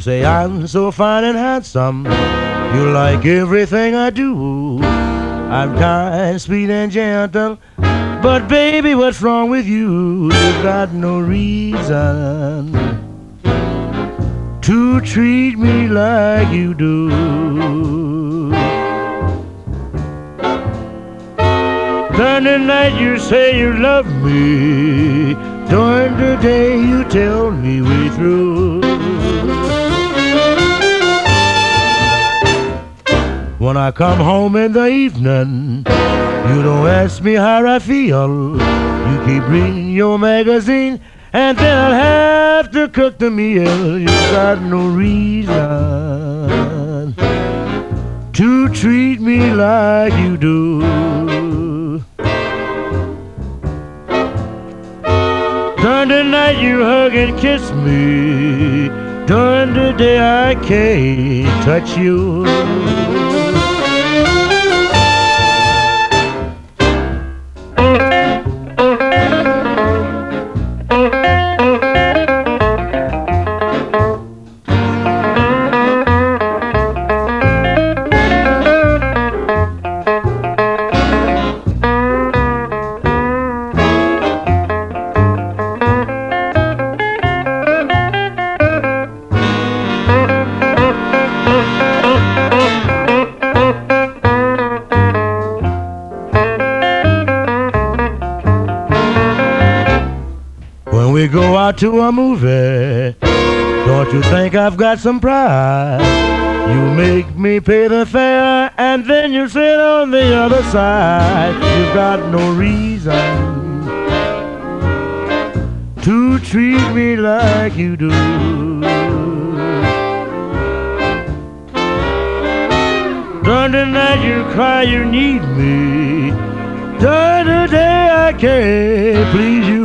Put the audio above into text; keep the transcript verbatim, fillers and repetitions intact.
say I'm so fine and handsome. You like everything I do. I'm kind, sweet, and gentle. But baby, what's wrong with you? You've got no reason to treat me like you do. During the night you say you love me. During the day you tell me we through. When I come home in the evening, you don't ask me how I feel. You keep reading your magazine, and then I'll have to cook the meal. You got no reason to treat me like you do. During the night you hug and kiss me. During the day I can't touch you. When we go out to a movie, don't you think I've got some pride? You make me pay the fare, and then you sit on the other side. You've got no reason to treat me like you do. During the night you cry you need me. During the day I can't please you.